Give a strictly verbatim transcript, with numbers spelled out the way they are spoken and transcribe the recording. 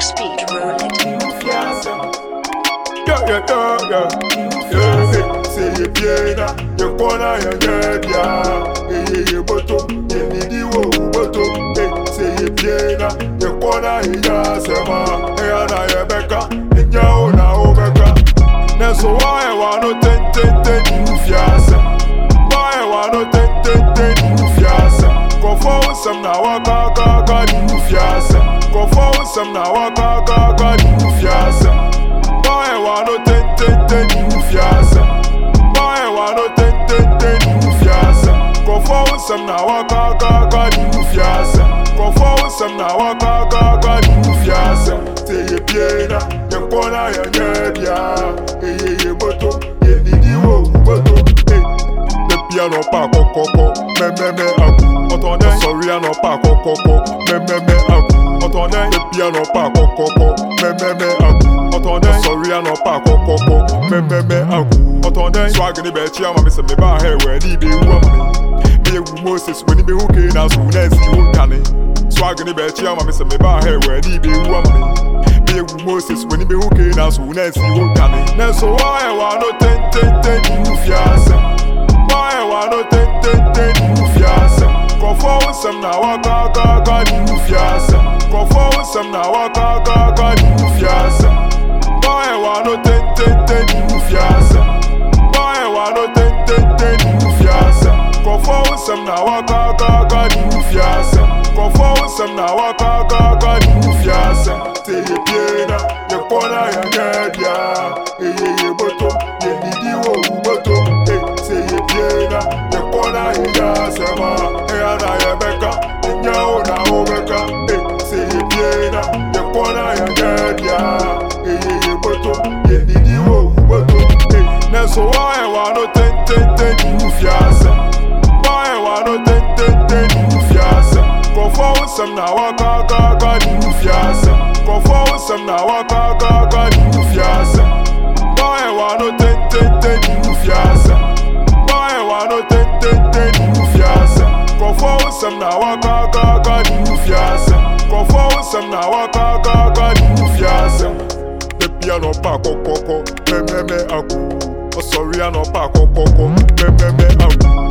speed, roll it. Yeah, yeah, yeah, yeah. Yeah, hey, say you piena, you corner, you get ya. Hey, hey, you boto, you need you, boto. Hey, say you piena, you corner, you just sema. Hey, ana ye beka, inya ona obeka. Neso why wa no ten ten ten you fiasa. Why wa no ten ten ten you fiasa. Go for some na waka kaka you fiasa. Go for some na waka kaka you fiasa. Why wa no ten ten ten you fiasa. Why wa no ten ten ten you fiasa. Go for some na waka kaka you fiasa. Go for some na waka kaka you fiasa. Say you piena, you corner, you get ya. Hey, hey, hey, boto, you need you, boto. Hey, the piano pa kokoko, me me me aku. Otone, sorry, I no pa kokoko, me me me aku. Otone, the piano pa kokoko, me me me aku. Otone, sorry, I no pa kokoko, me me me aku. Otone, swag ni be chia, mama say me ba hair where ni be who me. Me wu Moses when ni be who ke na so na si who kane. Swag ni be chia, mama say me ba hair where ni be who me. Me wu Moses when ni be who ke na so na si who kane. Na so why wa no ten ten ten you fiasa. Why wa no ten ten ten you fiasa. Go for some na waka kaka you fiasa. Go for some na waka kaka you fiasa. Why wa no ten ten ten you fiasa. Why wa no ten ten ten you fiasa. Go for some na waka kaka you fiasa. Go for some na waka kaka you fiasa. Say you piena, you corner, you get ya. Hey, hey, hey, boto, you need you, boto. Hey, say you piena, you corner, you just sema. Hey, ana ye beka, inya ona obeka. Hey, say you piena, you corner, you get ya. Hey, hey, hey, boto, you need you, boto. Hey, neso why wa no ten ten ten you fiasa. Why wa no ten ten ten you fiasa. Go for some na waka kaka you fiasa. Go for some na waka kaka you fiasa. Why wa no ten ten ten you fiasa. Why wa no ten ten ten you fiasa. Go for some na waka kaka you fiasa. Go for some na waka kaka you fiasa. The piano pa kokoko, me me me aku. Oh sorry I no pa kokoko, me me me aku.